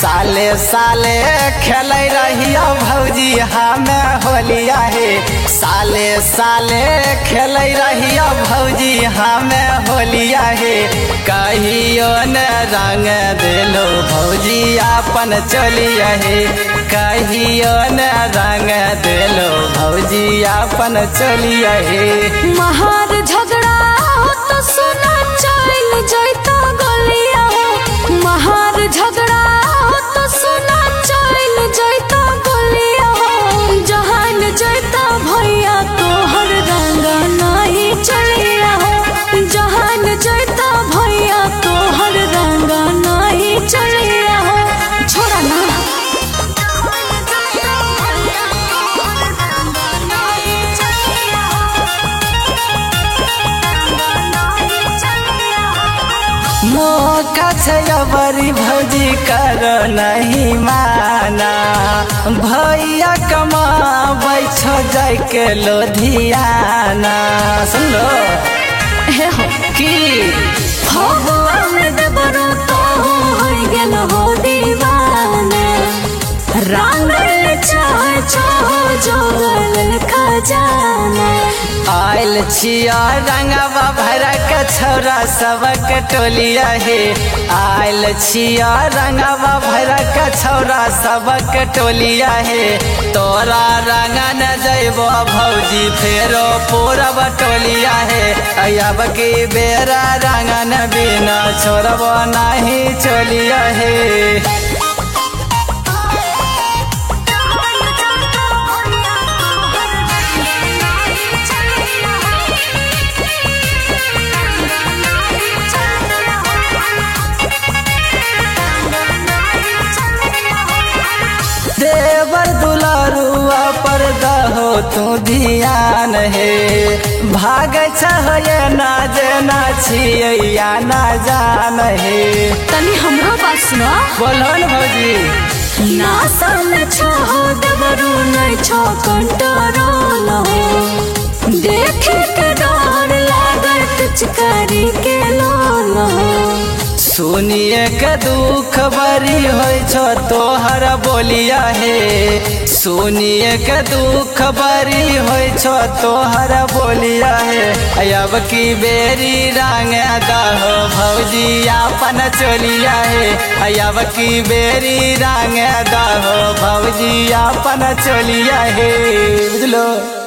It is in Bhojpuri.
साले साले खेल रहिया भौजी हमें होलिया हे साले साले खेल रहिया भौजी हमें होलिया हे कहियो न रंग दिलो भौजी अपन चलिया हे कहियो न रंग दिलो भौजी अपन चलिया हे महार झगड़ा हो तो सुना चल जैता गलिया हो महार झगड़ा हो तो सुना चल जैता गलिया हो जहान जैता भैया तोहर रंगा नहीं चलिया हो जहान जैता भैया तोहर रंगा नहीं चलिया हो छोड़ा ना मौका बड़ी भौजी कर नहीं माना भैया कमाबै छो जाय के लोधियाना सुन लो हे हो की फगुआ में देबरो तो हो गेल हो दीवाना रंगल चाह चाहो जोगल खजाना आयल छिया रंगवा भरा के छौरा सबक टोलिया हे आयल छिया रंगवा भरा के छौरा सबक टोलिया हे तोरा रंग न जइबो भौजी फेरो पूरब टोलिया हे अब की बेरा रंग न बिना छोड़बो नहीं चलिया हे देवर दुलारुआ पर दहो तू ध्यान हे भाग छे ना जेना छिया ना जान हे तनी हमरो बात सुनो बोलो न भौजी ना सल छहो देवरू नहीं छो कंट्रोल हो देखे के डर लागत चिकारी के लोल हो सुनिए के दुख बरी होय छो तोहर बोलिया हे सुनिए के दुख बरी होय छो तोहर बोलिया हे अब की बेरी रंग दहो भौजी अपन चलिया हे अब की बेरी रंग दहो भौजी अपन चलिया हे बुझलो।